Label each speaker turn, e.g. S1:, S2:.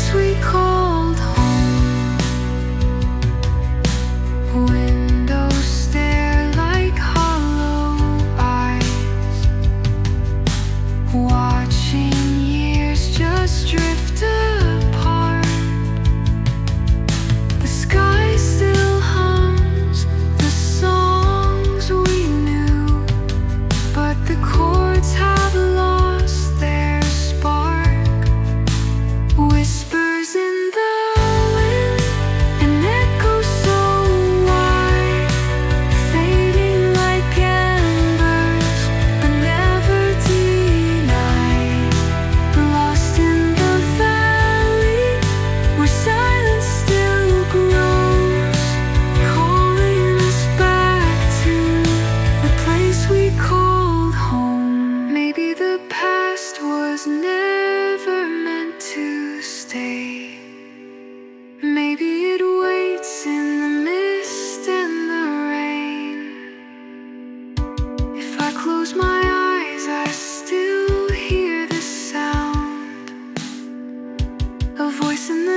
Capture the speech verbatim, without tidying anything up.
S1: place we called home. Windows stare like hollow eyes, watching years just drift apart. The sky still hums the songs we knew, but the chords have lost their spark. Whispers in the wind, an echo so wide, fading like embers, but never denied. Lost in the valley, where silence still grows, calling us back to the place we called home. Maybe the past was never meant to stay. Maybe it waits in the mist and the rain. If I close my eyes, I still hear the sound, a voice in the